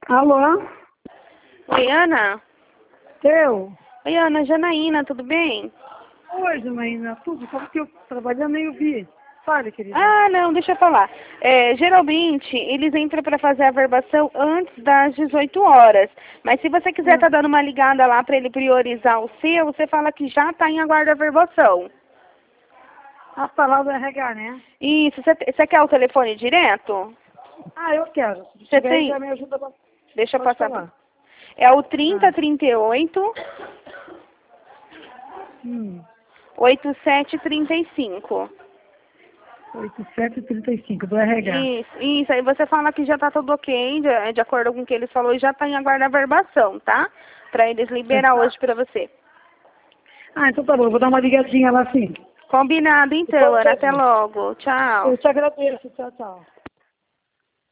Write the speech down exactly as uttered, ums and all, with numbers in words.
Alô? Oi, Ana? Eu? Oi, Ana, Janaína, tudo bem? Oi, Janaína, tudo? Só porque eu trabalhando nem ouvi. Fale, querida. Ah, não, deixa eu falar. É, geralmente, eles entram para fazer a verbação antes das dezoito horas. Mas se você quiser Ah. estar dando uma ligada lá para ele priorizar o seu, você fala que já está em aguardo a verbação. A palavra é regar, né? Isso, você você quer o telefone direto? Ah, eu quero. Se Você tiver aí, tem? já me ajuda bastante. Deixa eu Pode passar. falar. É o trinta, Ah. trinta e oito, Hum. oitenta e sete, trinta e cinco. oitenta e sete trinta e cinco, do R H. Isso, isso. Aí você fala que já tá tudo ok, de, de acordo com o que ele falou, e já tá em aguardo a verbação, tá? Pra eles liberar hoje pra você. Ah, então tá bom. Eu vou dar uma ligadinha lá sim. Combinado então, Depois Ana. eu Até vejo. logo. Tchau. Eu te agradeço. Tchau, tchau.